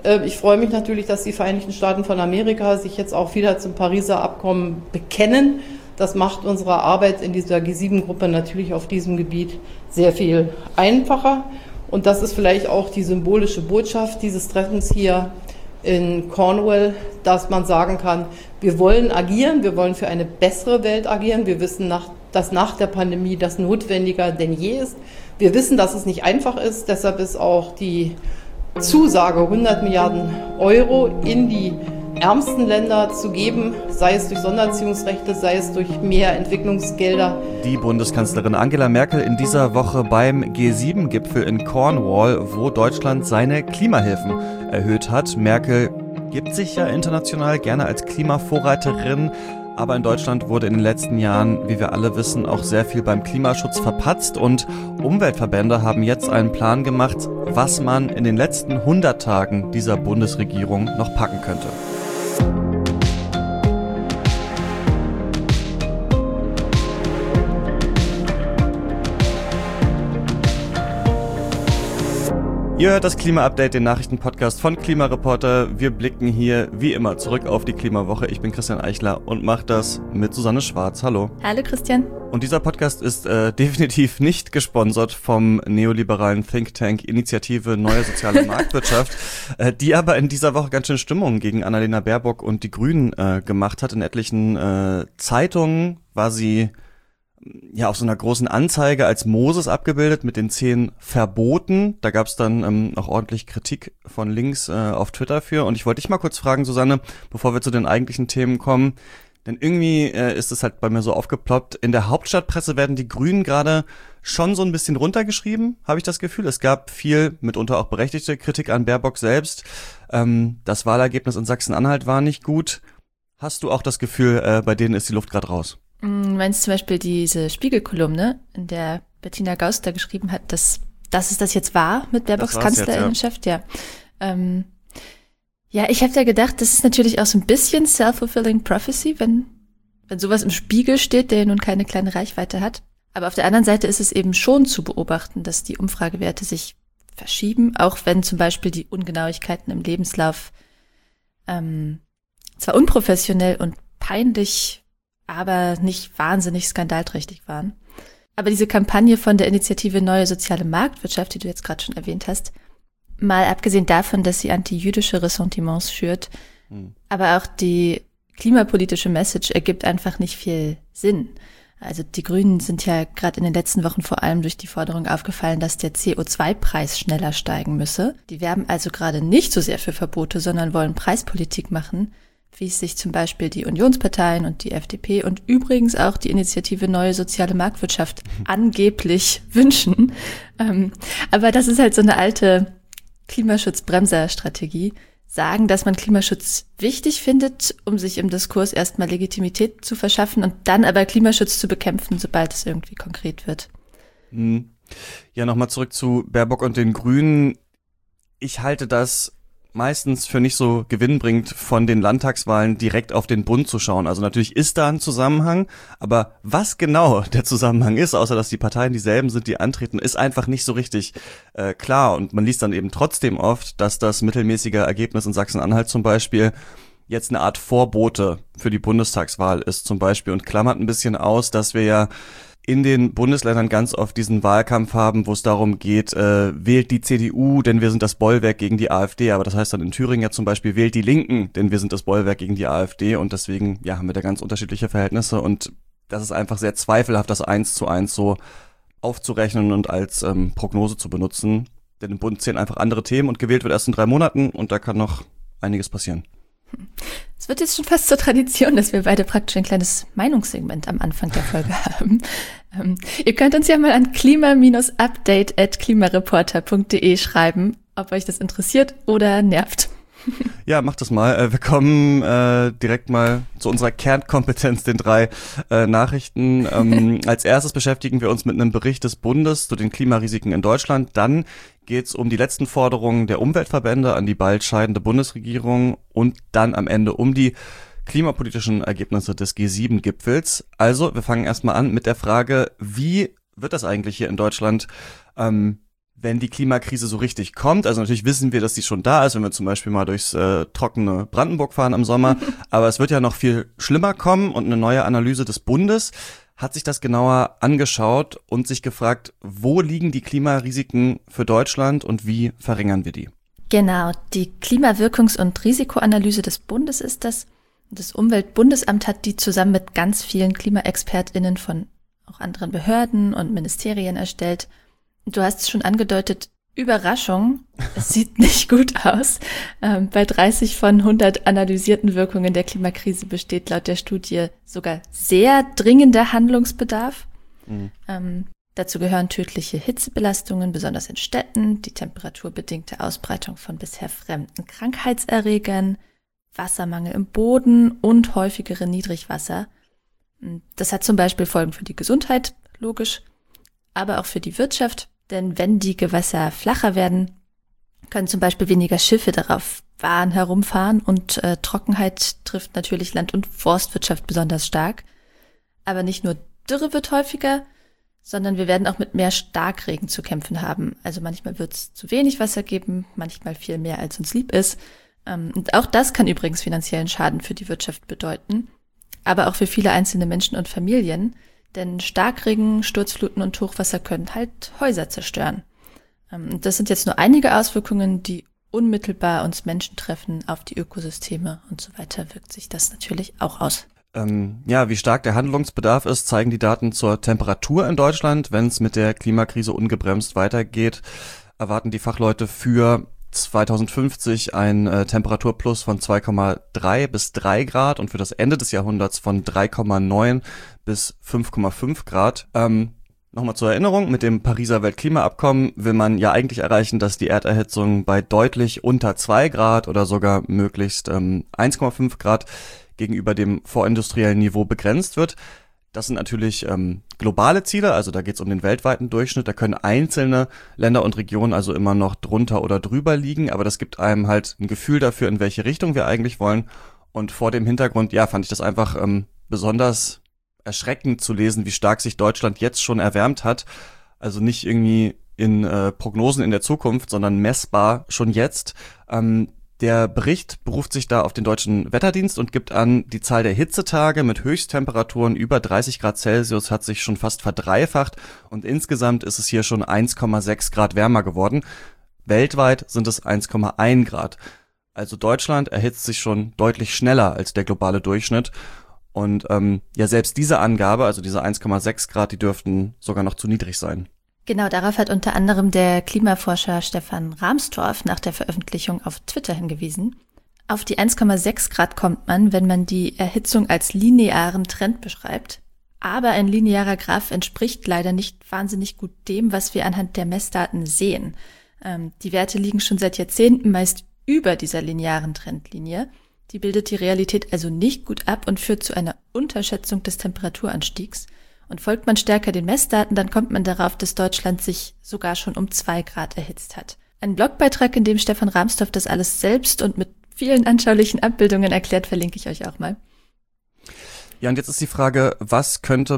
Ich freue mich natürlich, dass die Vereinigten Staaten von Amerika sich jetzt auch wieder zum Pariser Abkommen bekennen. Das macht unsere Arbeit in dieser G7-Gruppe natürlich auf diesem Gebiet sehr viel einfacher. Und das ist vielleicht auch die symbolische Botschaft dieses Treffens hier in Cornwall, dass man sagen kann, wir wollen agieren, wir wollen für eine bessere Welt agieren. Wir wissen, dass nach der Pandemie das notwendiger denn je ist. Wir wissen, dass es nicht einfach ist. Deshalb ist auch die Zusage, 100 Milliarden Euro in die ärmsten Länder zu geben, sei es durch Sondererziehungsrechte, sei es durch mehr Entwicklungsgelder. Die Bundeskanzlerin Angela Merkel in dieser Woche beim G7-Gipfel in Cornwall, wo Deutschland seine Klimahilfen erhöht hat. Merkel gibt sich ja international gerne als Klimavorreiterin, aber in Deutschland wurde in den letzten Jahren, wie wir alle wissen, auch sehr viel beim Klimaschutz verpatzt und Umweltverbände haben jetzt einen Plan gemacht, was man in den letzten 100 Tagen dieser Bundesregierung noch packen könnte. Ihr hört das Klima-Update, den Nachrichtenpodcast von Klimareporter. Wir blicken hier wie immer zurück auf die Klimawoche. Ich bin Christian Eichler und mache das mit Susanne Schwarz. Hallo. Hallo Christian. Und dieser Podcast ist definitiv nicht gesponsert vom neoliberalen Think Tank Initiative Neue Soziale Marktwirtschaft, die aber in dieser Woche ganz schön Stimmung gegen Annalena Baerbock und die Grünen gemacht hat. In etlichen Zeitungen war sie ja auf so einer großen Anzeige als Moses abgebildet mit den 10 Verboten. Da gab es dann auch ordentlich Kritik von links auf Twitter für. Und ich wollte dich mal kurz fragen, Susanne, bevor wir zu den eigentlichen Themen kommen, denn irgendwie ist es halt bei mir so aufgeploppt. In der Hauptstadtpresse werden die Grünen gerade schon so ein bisschen runtergeschrieben, habe ich das Gefühl. Es gab viel, mitunter auch berechtigte Kritik an Baerbock selbst. Das Wahlergebnis in Sachsen-Anhalt war nicht gut. Hast du auch das Gefühl, bei denen ist die Luft gerade raus? Du meinst zum Beispiel diese Spiegelkolumne, in der Bettina Gauster geschrieben hat, dass es das jetzt war mit Baerbocks Kanzlerinnenschaft? Ja. Ja, ich habe da gedacht, das ist natürlich auch so ein bisschen self-fulfilling prophecy, wenn sowas im Spiegel steht, der nun keine kleine Reichweite hat. Aber auf der anderen Seite ist es eben schon zu beobachten, dass die Umfragewerte sich verschieben, auch wenn zum Beispiel die Ungenauigkeiten im Lebenslauf zwar unprofessionell und peinlich, aber nicht wahnsinnig skandalträchtig waren. Aber diese Kampagne von der Initiative Neue Soziale Marktwirtschaft, die du jetzt gerade schon erwähnt hast, mal abgesehen davon, dass sie antijüdische Ressentiments schürt, aber auch die klimapolitische Message ergibt einfach nicht viel Sinn. Also die Grünen sind ja gerade in den letzten Wochen vor allem durch die Forderung aufgefallen, dass der CO2-Preis schneller steigen müsse. Die werben also gerade nicht so sehr für Verbote, sondern wollen Preispolitik machen, wie es sich zum Beispiel die Unionsparteien und die FDP und übrigens auch die Initiative Neue Soziale Marktwirtschaft angeblich wünschen. Aber das ist halt so eine alte Klimaschutzbremser-Strategie. Sagen, dass man Klimaschutz wichtig findet, um sich im Diskurs erstmal Legitimität zu verschaffen und dann aber Klimaschutz zu bekämpfen, sobald es irgendwie konkret wird. Ja, nochmal zurück zu Baerbock und den Grünen. Ich halte das meistens für nicht so gewinnbringend, von den Landtagswahlen direkt auf den Bund zu schauen. Also natürlich ist da ein Zusammenhang, aber was genau der Zusammenhang ist, außer dass die Parteien dieselben sind, die antreten, ist einfach nicht so richtig klar. Und man liest dann eben trotzdem oft, dass das mittelmäßige Ergebnis in Sachsen-Anhalt zum Beispiel jetzt eine Art Vorbote für die Bundestagswahl ist zum Beispiel und klammert ein bisschen aus, dass wir ja in den Bundesländern ganz oft diesen Wahlkampf haben, wo es darum geht, wählt die CDU, denn wir sind das Bollwerk gegen die AfD. Aber das heißt dann in Thüringen ja zum Beispiel, wählt die Linken, denn wir sind das Bollwerk gegen die AfD. Und deswegen, ja, haben wir da ganz unterschiedliche Verhältnisse. Und das ist einfach sehr zweifelhaft, das 1:1 so aufzurechnen und als Prognose zu benutzen. Denn im Bund zählen einfach andere Themen und gewählt wird erst in 3 Monaten und da kann noch einiges passieren. Es wird jetzt schon fast zur Tradition, dass wir beide praktisch ein kleines Meinungssegment am Anfang der Folge haben. Ihr könnt uns ja mal an klima-update@klimareporter.de schreiben, ob euch das interessiert oder nervt. Ja, macht das mal. Wir kommen direkt mal zu unserer Kernkompetenz, den 3 Nachrichten. Als erstes beschäftigen wir uns mit einem Bericht des Bundes zu den Klimarisiken in Deutschland. Dann geht's um die letzten Forderungen der Umweltverbände an die bald scheidende Bundesregierung und dann am Ende um die klimapolitischen Ergebnisse des G7-Gipfels. Also, wir fangen erstmal an mit der Frage, wie wird das eigentlich hier in Deutschland wenn die Klimakrise so richtig kommt. Also natürlich wissen wir, dass die schon da ist, wenn wir zum Beispiel mal durchs trockene Brandenburg fahren im Sommer. Aber es wird ja noch viel schlimmer kommen und eine neue Analyse des Bundes hat sich das genauer angeschaut und sich gefragt, wo liegen die Klimarisiken für Deutschland und wie verringern wir die? Genau, die Klimawirkungs- und Risikoanalyse des Bundes ist das. Das Umweltbundesamt hat die zusammen mit ganz vielen KlimaexpertInnen von auch anderen Behörden und Ministerien erstellt. Du hast es schon angedeutet, Überraschung, es sieht nicht gut aus. Bei 30 von 100 analysierten Wirkungen der Klimakrise besteht laut der Studie sogar sehr dringender Handlungsbedarf. Dazu gehören tödliche Hitzebelastungen, besonders in Städten, die temperaturbedingte Ausbreitung von bisher fremden Krankheitserregern, Wassermangel im Boden und häufigere Niedrigwasser. Das hat zum Beispiel Folgen für die Gesundheit, logisch, aber auch für die Wirtschaft. Denn wenn die Gewässer flacher werden, können zum Beispiel weniger Schiffe darauf herumfahren und Trockenheit trifft natürlich Land- und Forstwirtschaft besonders stark. Aber nicht nur Dürre wird häufiger, sondern wir werden auch mit mehr Starkregen zu kämpfen haben. Also manchmal wird es zu wenig Wasser geben, manchmal viel mehr, als uns lieb ist. Und auch das kann übrigens finanziellen Schaden für die Wirtschaft bedeuten, aber auch für viele einzelne Menschen und Familien. Denn Starkregen, Sturzfluten und Hochwasser können halt Häuser zerstören. Das sind jetzt nur einige Auswirkungen, die unmittelbar uns Menschen treffen, auf die Ökosysteme und so weiter wirkt sich das natürlich auch aus. Wie stark der Handlungsbedarf ist, zeigen die Daten zur Temperatur in Deutschland. Wenn es mit der Klimakrise ungebremst weitergeht, erwarten die Fachleute für 2050 ein Temperaturplus von 2,3 bis 3 Grad und für das Ende des Jahrhunderts von 3,9 bis 5,5 Grad. Nochmal zur Erinnerung, mit dem Pariser Weltklimaabkommen will man ja eigentlich erreichen, dass die Erderhitzung bei deutlich unter 2 Grad oder sogar möglichst 1,5 Grad gegenüber dem vorindustriellen Niveau begrenzt wird. Das sind natürlich globale Ziele, also da geht es um den weltweiten Durchschnitt. Da können einzelne Länder und Regionen also immer noch drunter oder drüber liegen, aber das gibt einem halt ein Gefühl dafür, in welche Richtung wir eigentlich wollen. Und vor dem Hintergrund, fand ich das einfach besonders erschreckend zu lesen, wie stark sich Deutschland jetzt schon erwärmt hat. Also nicht irgendwie in Prognosen in der Zukunft, sondern messbar schon jetzt. Der Bericht beruft sich da auf den Deutschen Wetterdienst und gibt an, die Zahl der Hitzetage mit Höchsttemperaturen über 30 Grad Celsius hat sich schon fast verdreifacht und insgesamt ist es hier schon 1,6 Grad wärmer geworden. Weltweit sind es 1,1 Grad. Also Deutschland erhitzt sich schon deutlich schneller als der globale Durchschnitt. Und selbst diese Angabe, also diese 1,6 Grad, die dürften sogar noch zu niedrig sein. Genau, darauf hat unter anderem der Klimaforscher Stefan Rahmstorf nach der Veröffentlichung auf Twitter hingewiesen. Auf die 1,6 Grad kommt man, wenn man die Erhitzung als linearen Trend beschreibt. Aber ein linearer Graph entspricht leider nicht wahnsinnig gut dem, was wir anhand der Messdaten sehen. Die Werte liegen schon seit Jahrzehnten meist über dieser linearen Trendlinie. Die bildet die Realität also nicht gut ab und führt zu einer Unterschätzung des Temperaturanstiegs. Und folgt man stärker den Messdaten, dann kommt man darauf, dass Deutschland sich sogar schon um 2 Grad erhitzt hat. Ein Blogbeitrag, in dem Stefan Rahmstorf das alles selbst und mit vielen anschaulichen Abbildungen erklärt, verlinke ich euch auch mal. Ja, und jetzt ist die Frage, was könnte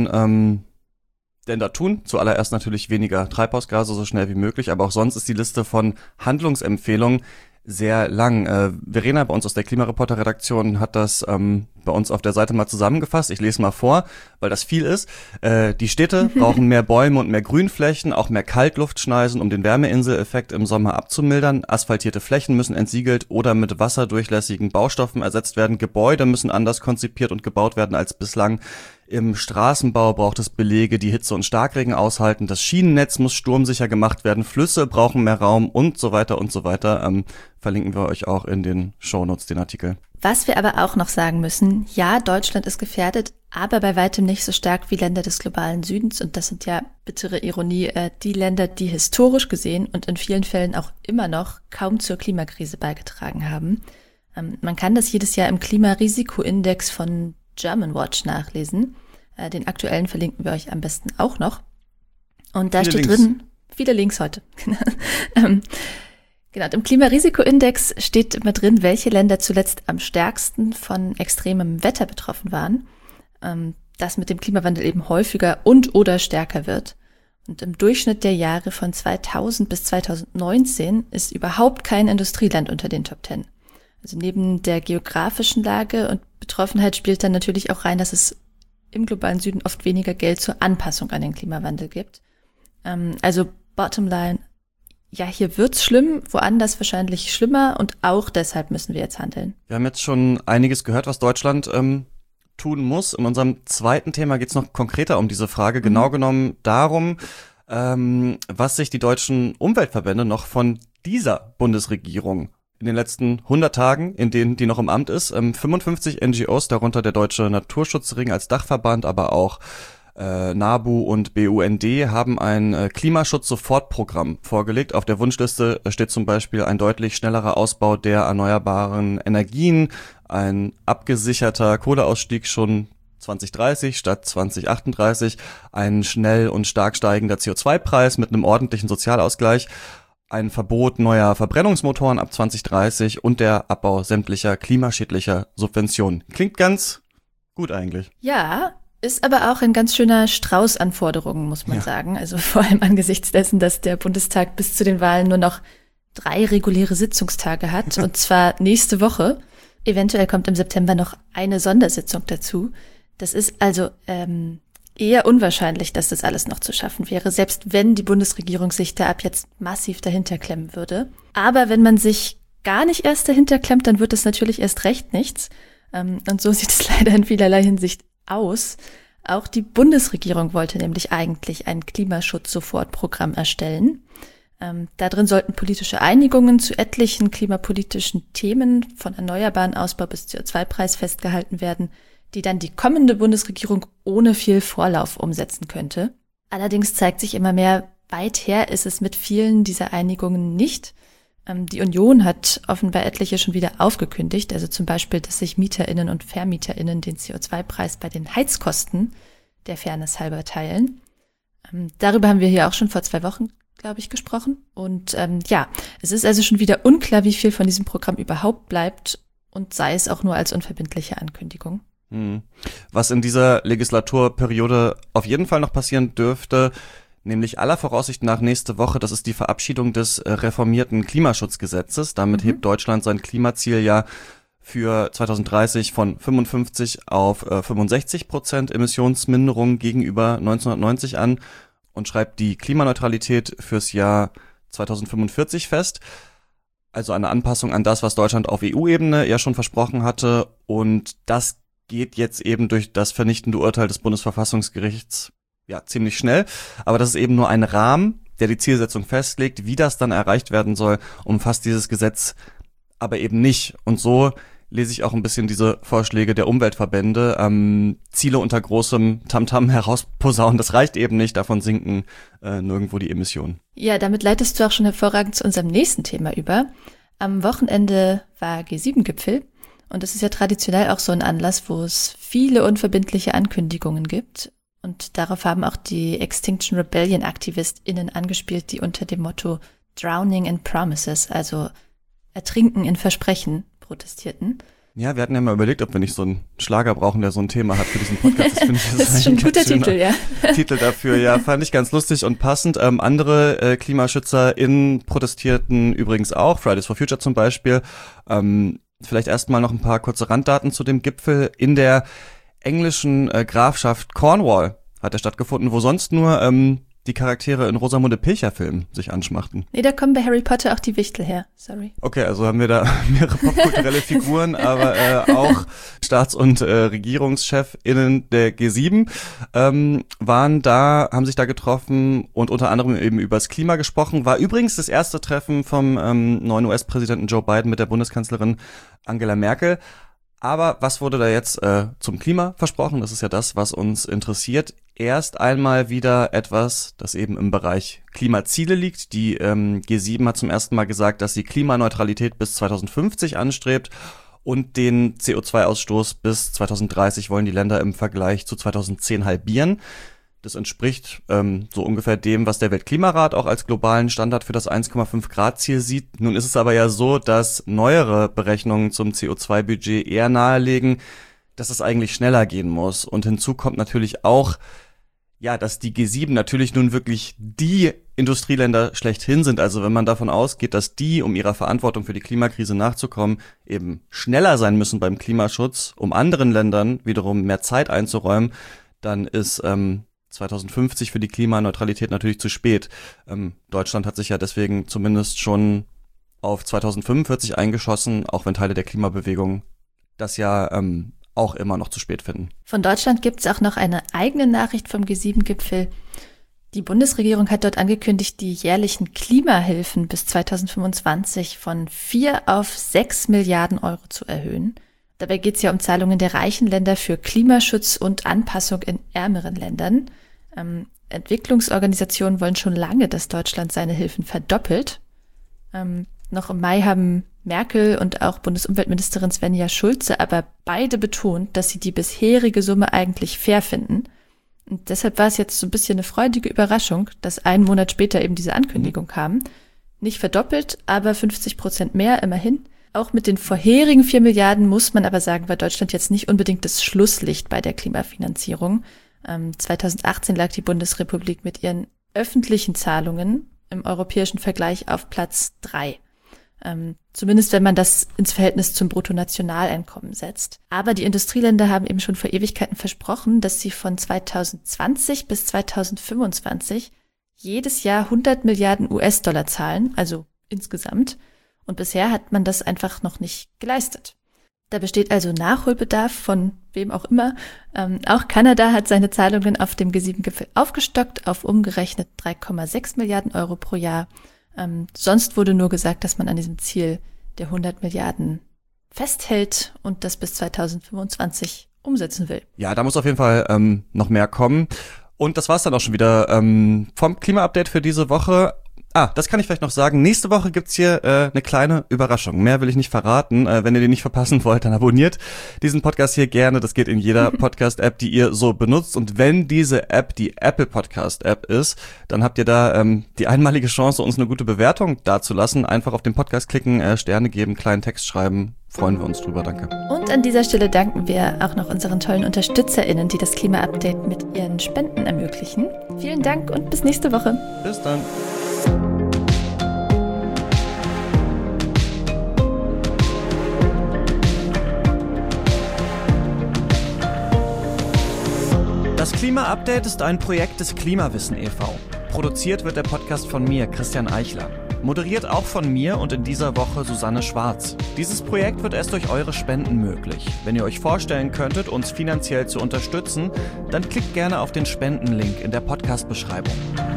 man denn da tun? Zuallererst natürlich weniger Treibhausgase, so schnell wie möglich, aber auch sonst ist die Liste von Handlungsempfehlungen sehr lang. Verena bei uns aus der Klimareporter-Redaktion hat das bei uns auf der Seite mal zusammengefasst. Ich lese mal vor, weil das viel ist. Die Städte brauchen mehr Bäume und mehr Grünflächen, auch mehr Kaltluftschneisen, um den Wärmeinseleffekt im Sommer abzumildern. Asphaltierte Flächen müssen entsiegelt oder mit wasserdurchlässigen Baustoffen ersetzt werden. Gebäude müssen anders konzipiert und gebaut werden als bislang. Im Straßenbau braucht es Belege, die Hitze und Starkregen aushalten. Das Schienennetz muss sturmsicher gemacht werden. Flüsse brauchen mehr Raum und so weiter und so weiter. Verlinken wir euch auch in den Shownotes den Artikel. Was wir aber auch noch sagen müssen, ja, Deutschland ist gefährdet, aber bei weitem nicht so stark wie Länder des globalen Südens. Und das sind ja, bittere Ironie, die Länder, die historisch gesehen und in vielen Fällen auch immer noch kaum zur Klimakrise beigetragen haben. Man kann das jedes Jahr im Klimarisikoindex von Germanwatch nachlesen. Den aktuellen verlinken wir euch am besten auch noch. Und da steht drin, viele Links heute. Genau, im Klimarisikoindex steht immer drin, welche Länder zuletzt am stärksten von extremem Wetter betroffen waren, das mit dem Klimawandel eben häufiger und oder stärker wird. Und im Durchschnitt der Jahre von 2000 bis 2019 ist überhaupt kein Industrieland unter den Top 10. Also neben der geografischen Lage und Betroffenheit spielt dann natürlich auch rein, dass es im globalen Süden oft weniger Geld zur Anpassung an den Klimawandel gibt. Also Bottomline, ja, hier wird's schlimm, woanders wahrscheinlich schlimmer und auch deshalb müssen wir jetzt handeln. Wir haben jetzt schon einiges gehört, was Deutschland tun muss. In unserem zweiten Thema geht's noch konkreter um diese Frage, genau genommen darum, was sich die deutschen Umweltverbände noch von dieser Bundesregierung in den letzten 100 Tagen, in denen die noch im Amt ist, 55 NGOs, darunter der Deutsche Naturschutzring als Dachverband, aber auch NABU und BUND haben ein Klimaschutz-Sofortprogramm vorgelegt. Auf der Wunschliste steht zum Beispiel ein deutlich schnellerer Ausbau der erneuerbaren Energien, ein abgesicherter Kohleausstieg schon 2030 statt 2038, ein schnell und stark steigender CO2-Preis mit einem ordentlichen Sozialausgleich, ein Verbot neuer Verbrennungsmotoren ab 2030 und der Abbau sämtlicher klimaschädlicher Subventionen. Klingt ganz gut eigentlich. Ja, ist aber auch ein ganz schöner Strauß an Forderungen, muss man sagen. Also vor allem angesichts dessen, dass der Bundestag bis zu den Wahlen nur noch 3 reguläre Sitzungstage hat, und zwar nächste Woche. Eventuell kommt im September noch eine Sondersitzung dazu. Das ist also eher unwahrscheinlich, dass das alles noch zu schaffen wäre, selbst wenn die Bundesregierung sich da ab jetzt massiv dahinter klemmen würde. Aber wenn man sich gar nicht erst dahinter klemmt, dann wird es natürlich erst recht nichts. Und so sieht es leider in vielerlei Hinsicht aus. Auch die Bundesregierung wollte nämlich eigentlich ein Klimaschutz-Sofortprogramm erstellen. Da drin sollten politische Einigungen zu etlichen klimapolitischen Themen von erneuerbaren Ausbau bis CO2-Preis festgehalten werden, die dann die kommende Bundesregierung ohne viel Vorlauf umsetzen könnte. Allerdings zeigt sich immer mehr, weit her ist es mit vielen dieser Einigungen nicht. Die Union hat offenbar etliche schon wieder aufgekündigt, also zum Beispiel, dass sich MieterInnen und VermieterInnen den CO2-Preis bei den Heizkosten der Fairness halber teilen. Darüber haben wir hier auch schon vor 2 Wochen, glaube ich, gesprochen. Und es ist also schon wieder unklar, wie viel von diesem Programm überhaupt bleibt und sei es auch nur als unverbindliche Ankündigung. Was in dieser Legislaturperiode auf jeden Fall noch passieren dürfte, nämlich aller Voraussicht nach nächste Woche, das ist die Verabschiedung des reformierten Klimaschutzgesetzes. Damit hebt Deutschland sein Klimaziel ja für 2030 von 55 auf 65% Emissionsminderung gegenüber 1990 an und schreibt die Klimaneutralität fürs Jahr 2045 fest. Also eine Anpassung an das, was Deutschland auf EU-Ebene ja schon versprochen hatte. Und das geht jetzt eben durch das vernichtende Urteil des Bundesverfassungsgerichts ziemlich schnell. Aber das ist eben nur ein Rahmen, der die Zielsetzung festlegt. Wie das dann erreicht werden soll, umfasst dieses Gesetz aber eben nicht. Und so lese ich auch ein bisschen diese Vorschläge der Umweltverbände. Ziele unter großem Tamtam herausposaunen, das reicht eben nicht. Davon sinken nirgendwo die Emissionen. Ja, damit leitest du auch schon hervorragend zu unserem nächsten Thema über. Am Wochenende war G7-Gipfel. Und das ist ja traditionell auch so ein Anlass, wo es viele unverbindliche Ankündigungen gibt. Und darauf haben auch die Extinction Rebellion AktivistInnen angespielt, die unter dem Motto Drowning in Promises, also Ertrinken in Versprechen, protestierten. Ja, wir hatten ja mal überlegt, ob wir nicht so einen Schlager brauchen, der so ein Thema hat für diesen Podcast. Das ist schon ein guter Titel, ja. Titel dafür, ja, fand ich ganz lustig und passend. Andere KlimaschützerInnen protestierten übrigens auch, Fridays for Future zum Beispiel. Vielleicht erstmal noch ein paar kurze Randdaten zu dem Gipfel. In der englischen Grafschaft Cornwall hat er stattgefunden, wo sonst nur die Charaktere in Rosamunde Pilcher-Filmen sich anschmachten. Nee, da kommen bei Harry Potter auch die Wichtel her, sorry. Okay, also haben wir da mehrere popkulturelle Figuren, aber auch Staats- und RegierungschefInnen der G7 waren da, haben sich da getroffen und unter anderem eben über das Klima gesprochen. War übrigens das erste Treffen vom neuen US-Präsidenten Joe Biden mit der Bundeskanzlerin Angela Merkel. Aber was wurde da jetzt zum Klima versprochen? Das ist ja das, was uns interessiert. Erst einmal wieder etwas, das eben im Bereich Klimaziele liegt. Die G7 hat zum ersten Mal gesagt, dass sie Klimaneutralität bis 2050 anstrebt und den CO2-Ausstoß bis 2030 wollen die Länder im Vergleich zu 2010 halbieren. Das entspricht so ungefähr dem, was der Weltklimarat auch als globalen Standard für das 1,5 Grad Ziel sieht. Nun ist es aber ja so, dass neuere Berechnungen zum CO2-Budget eher nahelegen, dass es eigentlich schneller gehen muss. Und hinzu kommt natürlich auch, ja, dass die G7 natürlich nun wirklich die Industrieländer schlechthin sind. Also wenn man davon ausgeht, dass die, um ihrer Verantwortung für die Klimakrise nachzukommen, eben schneller sein müssen beim Klimaschutz, um anderen Ländern wiederum mehr Zeit einzuräumen, dann ist 2050 für die Klimaneutralität natürlich zu spät. Deutschland hat sich ja deswegen zumindest schon auf 2045 eingeschossen, auch wenn Teile der Klimabewegung das ja auch immer noch zu spät finden. Von Deutschland gibt es auch noch eine eigene Nachricht vom G7-Gipfel. Die Bundesregierung hat dort angekündigt, die jährlichen Klimahilfen bis 2025 von 4 auf 6 Milliarden Euro zu erhöhen. Dabei geht es ja um Zahlungen der reichen Länder für Klimaschutz und Anpassung in ärmeren Ländern. Entwicklungsorganisationen wollen schon lange, dass Deutschland seine Hilfen verdoppelt. Noch im Mai haben Merkel und auch Bundesumweltministerin Svenja Schulze aber beide betont, dass sie die bisherige Summe eigentlich fair finden. Und deshalb war es jetzt so ein bisschen eine freudige Überraschung, dass einen Monat später eben diese Ankündigung kam. Nicht verdoppelt, aber 50% mehr immerhin. Auch mit den vorherigen 4 Milliarden muss man aber sagen, war Deutschland jetzt nicht unbedingt das Schlusslicht bei der Klimafinanzierung. 2018 lag die Bundesrepublik mit ihren öffentlichen Zahlungen im europäischen Vergleich auf Platz 3. Zumindest wenn man das ins Verhältnis zum Bruttonationaleinkommen setzt. Aber die Industrieländer haben eben schon vor Ewigkeiten versprochen, dass sie von 2020 bis 2025 jedes Jahr 100 Milliarden US-Dollar zahlen, also insgesamt. Und bisher hat man das einfach noch nicht geleistet. Da besteht also Nachholbedarf von wem auch immer. Auch Kanada hat seine Zahlungen auf dem G7-Gipfel aufgestockt auf umgerechnet 3,6 Milliarden Euro pro Jahr. Sonst wurde nur gesagt, dass man an diesem Ziel der 100 Milliarden festhält und das bis 2025 umsetzen will. Ja, da muss auf jeden Fall noch mehr kommen. Und das war's dann auch schon wieder vom Klima-Update für diese Woche. Das kann ich vielleicht noch sagen. Nächste Woche gibt's hier eine kleine Überraschung. Mehr will ich nicht verraten. Wenn ihr den nicht verpassen wollt, dann abonniert diesen Podcast hier gerne. Das geht in jeder Podcast-App, die ihr so benutzt. Und wenn diese App die Apple Podcast-App ist, dann habt ihr da die einmalige Chance, uns eine gute Bewertung dazulassen. Einfach auf den Podcast klicken, Sterne geben, kleinen Text schreiben. Freuen wir uns drüber. Danke. Und an dieser Stelle danken wir auch noch unseren tollen UnterstützerInnen, die das Klima-Update mit ihren Spenden ermöglichen. Vielen Dank und bis nächste Woche. Bis dann. Das Klima-Update ist ein Projekt des Klimawissen e.V. Produziert wird der Podcast von mir, Christian Eichler. Moderiert auch von mir und in dieser Woche Susanne Schwarz. Dieses Projekt wird erst durch eure Spenden möglich. Wenn ihr euch vorstellen könntet, uns finanziell zu unterstützen, dann klickt gerne auf den Spendenlink in der Podcast-Beschreibung.